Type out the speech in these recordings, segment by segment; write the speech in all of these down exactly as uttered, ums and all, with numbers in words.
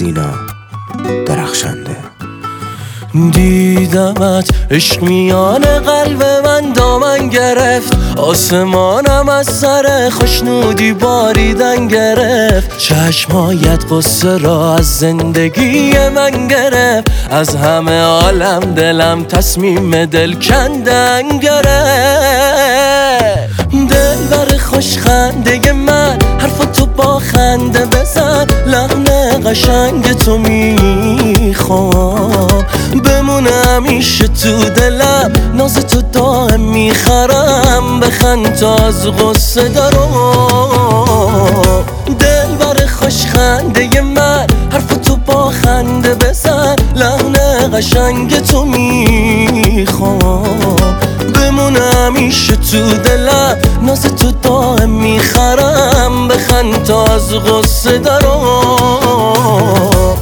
سینا درخشنده. دیدمت عشق میان قلب من دامن گرفت، آسمانم از سر خوشنودی باریدن گرفت. چشمایت قصه را از زندگی من گرفت، از همه عالم دلم تصمیم دل کندن گرفت. دلبر خوش خنده من حرف تو با خنده بزن، لحن قشنگ تو میخوام بمونه همیشه تو دلم، ناز تو دائم میخرم بخند تا از غصه دارم. دلبر خوش خنده من حرف تو با خنده بزن، لحن قشنگ تو میخوام بمونه همیشه تو دلم، ناز تو دائم میخرم بخند تا از غصه دارم.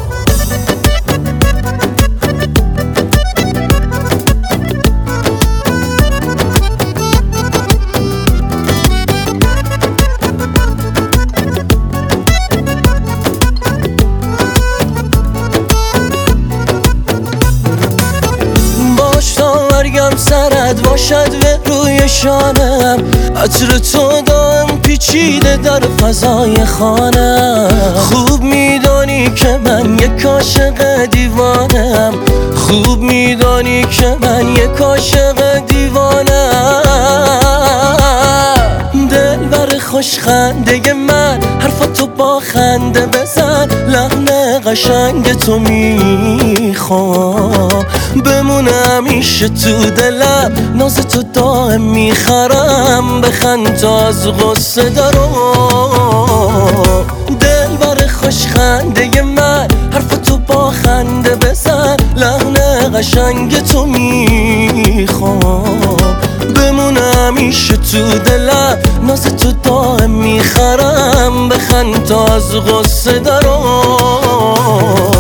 مرگم سرت باشد به روی شانم، عطر تو دائم پیچیده در فضای خانم. خوب میدانی که من یک عاشق دیوانم، خوب میدانی که من یک عاشق دیوانم. دلبر خوش خنده من حرف تو با خنده بزن، لحن قشنگ تو میخوام بمونه همیشه تو دلم، ناز تو دائم میخرم بخند تا از غصه دارم. دلبر خوش خنده من حرف تو با خنده بزن، لحن قشنگ تو میخوام بمونه همیشه تو دلم، ناز تو دائم میخرم بخند تا از غصه دارم.